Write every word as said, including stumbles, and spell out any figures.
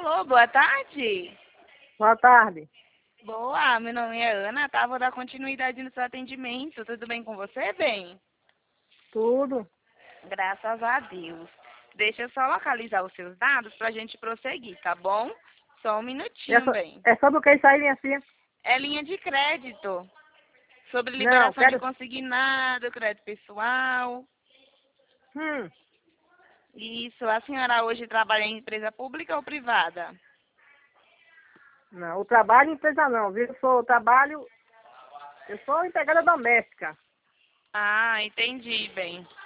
Alô, boa tarde. Boa tarde. Boa, meu nome é Ana, tá? Vou dar continuidade no seu atendimento. Tudo bem com você, bem? Tudo. Graças a Deus. Deixa eu só localizar os seus dados pra gente prosseguir, tá bom? Só um E minutinho, É, so, bem. é sobre o que isso aí, minha filha? É linha de crédito. Sobre Não, liberação de quero... consignado, crédito pessoal. Hum, Isso. A senhora hoje trabalha em empresa pública ou privada? não, o trabalho em empresa não, viu? Eu sou trabalho... Eu sou empregada doméstica. Ah, entendi, bem.